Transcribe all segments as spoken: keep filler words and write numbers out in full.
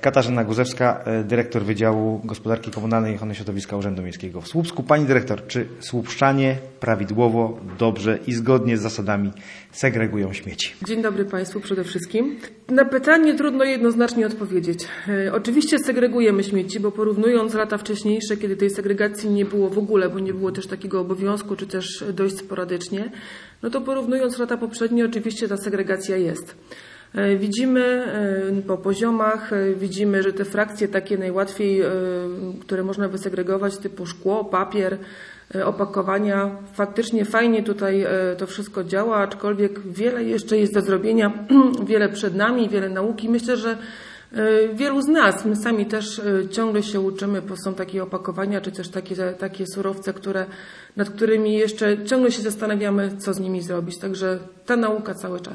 Katarzyna Guzewska, dyrektor Wydziału Gospodarki Komunalnej i Ochrony Środowiska Urzędu Miejskiego w Słupsku. Pani dyrektor, czy słupszczanie prawidłowo, dobrze i zgodnie z zasadami segregują śmieci? Dzień dobry Państwu przede wszystkim. Na pytanie trudno jednoznacznie odpowiedzieć. E, oczywiście segregujemy śmieci, bo porównując lata wcześniejsze, kiedy tej segregacji nie było w ogóle, bo nie było też takiego obowiązku, czy też dość sporadycznie, no to porównując lata poprzednie, oczywiście ta segregacja jest. E, widzimy e, po poziomach, e, widzimy, że te frakcje takie najłatwiej, e, które można wysegregować, typu szkło, papier, opakowania. Faktycznie fajnie tutaj to wszystko działa, aczkolwiek wiele jeszcze jest do zrobienia, wiele przed nami, wiele nauki. Myślę, że wielu z nas, my sami też ciągle się uczymy, bo są takie opakowania, czy też takie, takie surowce, które, nad którymi jeszcze ciągle się zastanawiamy, co z nimi zrobić. Także ta nauka cały czas.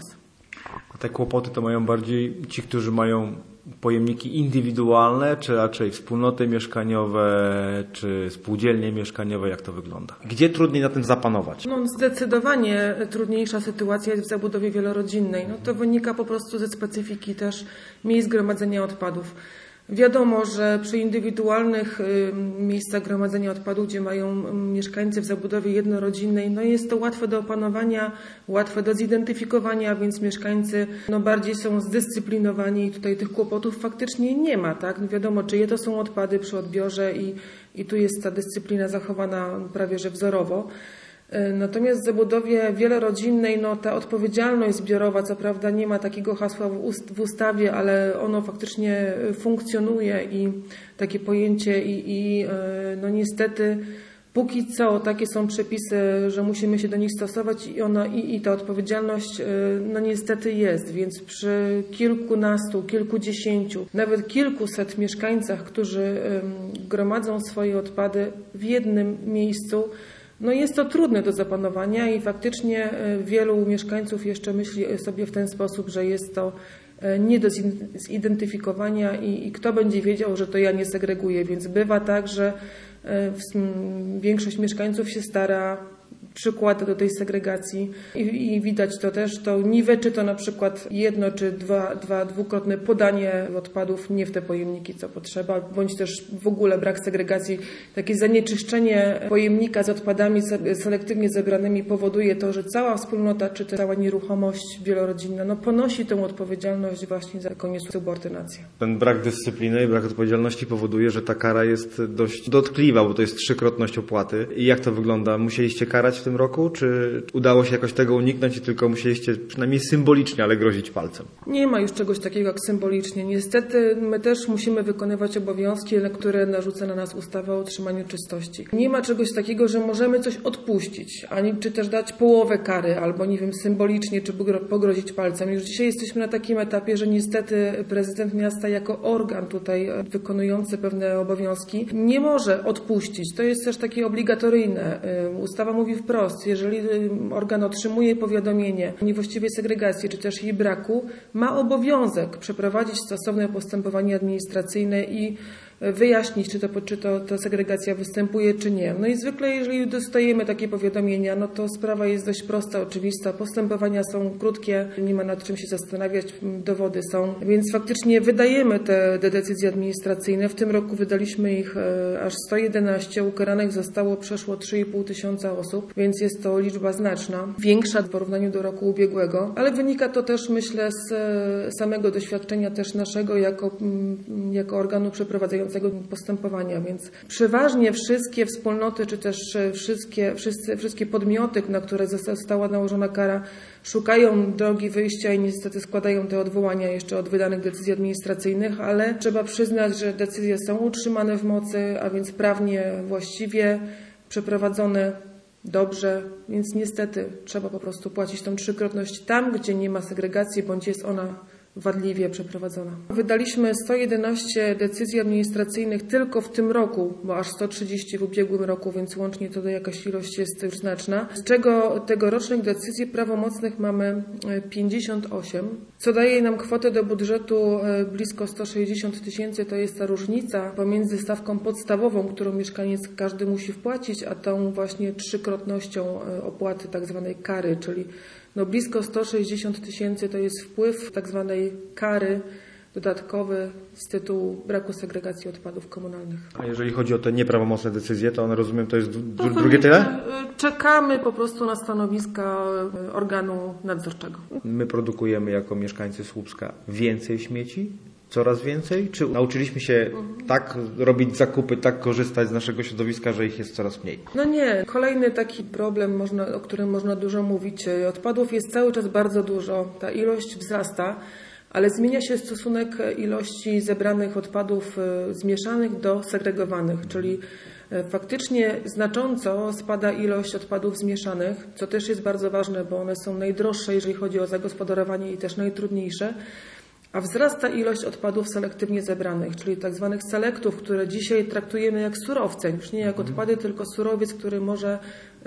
A te kłopoty to mają bardziej ci, którzy mają pojemniki indywidualne, czy raczej wspólnoty mieszkaniowe, czy spółdzielnie mieszkaniowe? Jak to wygląda? Gdzie trudniej na tym zapanować? No, zdecydowanie trudniejsza sytuacja jest w zabudowie wielorodzinnej. No, to wynika po prostu ze specyfiki też miejsc gromadzenia odpadów. Wiadomo, że przy indywidualnych miejscach gromadzenia odpadów, gdzie mają mieszkańcy w zabudowie jednorodzinnej, no jest to łatwe do opanowania, łatwe do zidentyfikowania, więc mieszkańcy no bardziej są zdyscyplinowani i tutaj tych kłopotów faktycznie nie ma. Tak? No wiadomo, czyje to są odpady przy odbiorze i, i tu jest ta dyscyplina zachowana prawie że wzorowo. Natomiast w zabudowie wielorodzinnej no, ta odpowiedzialność zbiorowa, co prawda nie ma takiego hasła w, ust, w ustawie, ale ono faktycznie funkcjonuje i takie pojęcie i, i no niestety póki co takie są przepisy, że musimy się do nich stosować i, ona, i, i ta odpowiedzialność no niestety jest, więc przy kilkunastu, kilkudziesięciu, nawet kilkuset mieszkańcach, którzy gromadzą swoje odpady w jednym miejscu, no jest to trudne do zapanowania i faktycznie wielu mieszkańców jeszcze myśli sobie w ten sposób, że jest to nie do zidentyfikowania i, i kto będzie wiedział, że to ja nie segreguję. Więc bywa tak, że większość mieszkańców się stara, przykłada do tej segregacji i, i widać to też, to niweczy to na przykład jedno czy dwa, dwa dwukrotne podanie odpadów nie w te pojemniki, co potrzeba, bądź też w ogóle brak segregacji. Takie zanieczyszczenie pojemnika z odpadami selektywnie zebranymi powoduje to, że cała wspólnota, czy też cała nieruchomość wielorodzinna no, ponosi tę odpowiedzialność właśnie za taką subordynację. Ten brak dyscypliny i brak odpowiedzialności powoduje, że ta kara jest dość dotkliwa, bo to jest trzykrotność opłaty. I jak to wygląda? Musieliście karać w tym roku, czy udało się jakoś tego uniknąć i tylko musieliście przynajmniej symbolicznie, ale grozić palcem? Nie ma już czegoś takiego jak symbolicznie. Niestety my też musimy wykonywać obowiązki, które narzuca na nas ustawa o utrzymaniu czystości. Nie ma czegoś takiego, że możemy coś odpuścić, ani czy też dać połowę kary, albo nie wiem, symbolicznie, czy pogrozić palcem. Już dzisiaj jesteśmy na takim etapie, że niestety prezydent miasta jako organ tutaj wykonujący pewne obowiązki nie może odpuścić. To jest też takie obligatoryjne. Ustawa mówi wprost, jeżeli organ otrzymuje powiadomienie o niewłaściwej segregacji, czy też jej braku, ma obowiązek przeprowadzić stosowne postępowanie administracyjne i wyjaśnić, czy, to, czy to, ta segregacja występuje, czy nie. No i zwykle, jeżeli dostajemy takie powiadomienia, no to sprawa jest dość prosta, oczywista. Postępowania są krótkie, nie ma nad czym się zastanawiać, dowody są. Więc faktycznie wydajemy te, te decyzje administracyjne. W tym roku wydaliśmy ich e, aż sto jedenaście. Ukaranych zostało przeszło trzy i pół tysiąca osób, więc jest to liczba znaczna. Większa w porównaniu do roku ubiegłego, ale wynika to też, myślę, z e, samego doświadczenia też naszego jako, m, jako organu przeprowadzającego postępowania, więc przeważnie wszystkie wspólnoty, czy też wszystkie, wszyscy, wszystkie podmioty, na które została nałożona kara, szukają drogi wyjścia i niestety składają te odwołania jeszcze od wydanych decyzji administracyjnych, ale trzeba przyznać, że decyzje są utrzymane w mocy, a więc prawnie właściwie przeprowadzone dobrze, więc niestety trzeba po prostu płacić tą trzykrotność tam, gdzie nie ma segregacji, bądź jest ona wadliwie przeprowadzona. Wydaliśmy sto jedenaście decyzji administracyjnych tylko w tym roku, bo aż sto trzydzieści w ubiegłym roku, więc łącznie to jakaś ilość jest już znaczna, z czego tegorocznych decyzji prawomocnych mamy pięćdziesiąt osiem, co daje nam kwotę do budżetu blisko sto sześćdziesiąt tysięcy. To jest ta różnica pomiędzy stawką podstawową, którą mieszkaniec każdy musi wpłacić, a tą właśnie trzykrotnością opłaty tak zwanej kary, czyli no blisko sto sześćdziesiąt tysięcy to jest wpływ tak zwanej kary dodatkowy z tytułu braku segregacji odpadów komunalnych. A jeżeli chodzi o te nieprawomocne decyzje, to one, rozumiem, to jest dru- To drugie tyle? Czekamy po prostu na stanowiska organu nadzorczego. My produkujemy jako mieszkańcy Słupska więcej śmieci? Coraz więcej? Czy nauczyliśmy się tak robić zakupy, tak korzystać z naszego środowiska, że ich jest coraz mniej? No nie. Kolejny taki problem, można, o którym można dużo mówić. Odpadów jest cały czas bardzo dużo. Ta ilość wzrasta, ale zmienia się stosunek ilości zebranych odpadów zmieszanych do segregowanych, czyli faktycznie znacząco spada ilość odpadów zmieszanych, co też jest bardzo ważne, bo one są najdroższe, jeżeli chodzi o zagospodarowanie i też najtrudniejsze. A wzrasta ilość odpadów selektywnie zebranych, czyli tak zwanych selektów, które dzisiaj traktujemy jak surowce, już nie jak odpady, tylko surowiec, który może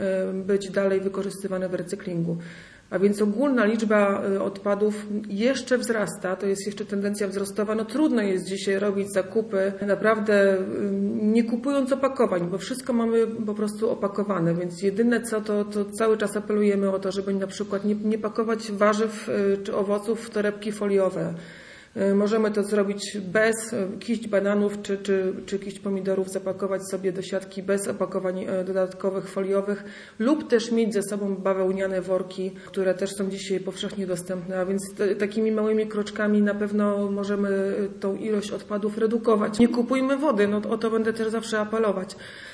być dalej wykorzystywany w recyklingu. A więc ogólna liczba odpadów jeszcze wzrasta, to jest jeszcze tendencja wzrostowa. No trudno jest dzisiaj robić zakupy naprawdę nie kupując opakowań, bo wszystko mamy po prostu opakowane, więc jedyne co to, to cały czas apelujemy o to, żeby na przykład nie, nie pakować warzyw czy owoców w torebki foliowe. Możemy to zrobić bez kiść bananów czy, czy, czy kiść pomidorów, zapakować sobie do siatki bez opakowań dodatkowych foliowych lub też mieć ze sobą bawełniane worki, które też są dzisiaj powszechnie dostępne, a więc t- takimi małymi kroczkami na pewno możemy tą ilość odpadów redukować. Nie kupujmy wody, no o to będę też zawsze apelować.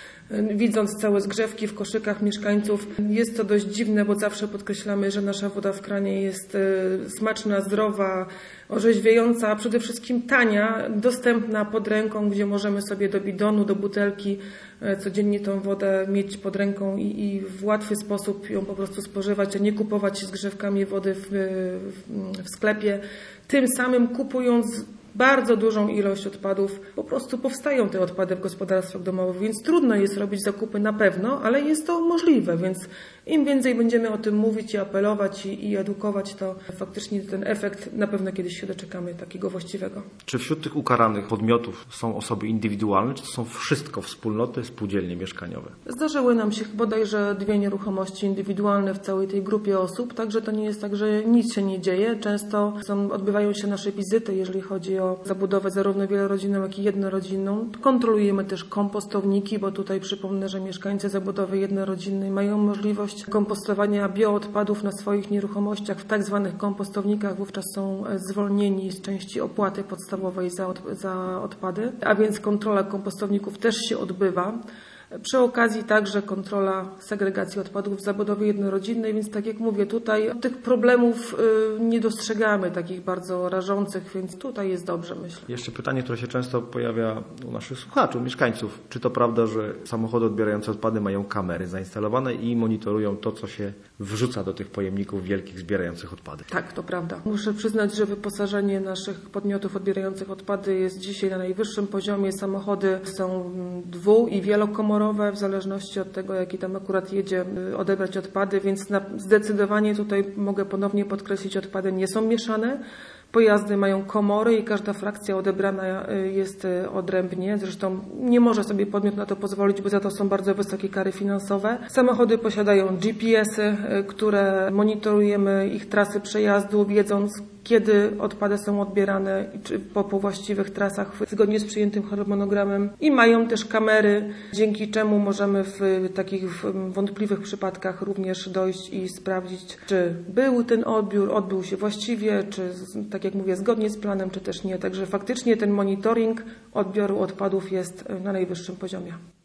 Widząc całe zgrzewki w koszykach mieszkańców, jest to dość dziwne, bo zawsze podkreślamy, że nasza woda w kranie jest smaczna, zdrowa, orzeźwiająca, a przede wszystkim tania, dostępna pod ręką, gdzie możemy sobie do bidonu, do butelki codziennie tą wodę mieć pod ręką i, i w łatwy sposób ją po prostu spożywać, a nie kupować zgrzewkami wody w, w, w sklepie. Tym samym kupując bardzo dużą ilość odpadów, po prostu powstają te odpady w gospodarstwach domowych, więc trudno jest robić zakupy na pewno, ale jest to możliwe, więc im więcej będziemy o tym mówić i apelować i, i edukować, to faktycznie ten efekt na pewno kiedyś się doczekamy takiego właściwego. Czy wśród tych ukaranych podmiotów są osoby indywidualne, czy to są wszystko wspólnoty, spółdzielnie mieszkaniowe? Zdarzyły nam się bodajże dwie nieruchomości indywidualne w całej tej grupie osób, także to nie jest tak, że nic się nie dzieje. Często są, odbywają się nasze wizyty, jeżeli chodzi o zabudowę zarówno wielorodzinną, jak i jednorodzinną. Kontrolujemy też kompostowniki, bo tutaj przypomnę, że mieszkańcy zabudowy jednorodzinnej mają możliwość kompostowania bioodpadów na swoich nieruchomościach w tak zwanych kompostownikach, wówczas są zwolnieni z części opłaty podstawowej za, od, za odpady, a więc kontrola kompostowników też się odbywa. Przy okazji także kontrola segregacji odpadów w zabudowie jednorodzinnej, więc tak jak mówię, tutaj tych problemów nie dostrzegamy takich bardzo rażących, więc tutaj jest dobrze, myślę. Jeszcze pytanie, które się często pojawia u naszych słuchaczy, u mieszkańców. Czy to prawda, że samochody odbierające odpady mają kamery zainstalowane i monitorują to, co się wrzuca do tych pojemników wielkich zbierających odpady? Tak, to prawda. Muszę przyznać, że wyposażenie naszych podmiotów odbierających odpady jest dzisiaj na najwyższym poziomie. Samochody są dwu- i wielokomorowe, w zależności od tego, jaki tam akurat jedzie odebrać odpady, więc na, zdecydowanie tutaj mogę ponownie podkreślić, odpady nie są mieszane. Pojazdy mają komory i każda frakcja odebrana jest odrębnie. Zresztą nie może sobie podmiot na to pozwolić, bo za to są bardzo wysokie kary finansowe. Samochody posiadają G P S-y, które monitorujemy ich trasy przejazdu, wiedząc, kiedy odpady są odbierane czy po, po właściwych trasach zgodnie z przyjętym harmonogramem i mają też kamery, dzięki czemu możemy w takich wątpliwych przypadkach również dojść i sprawdzić, czy był ten odbiór, odbył się właściwie, czy tak jak mówię, zgodnie z planem, czy też nie. Także faktycznie ten monitoring odbioru odpadów jest na najwyższym poziomie.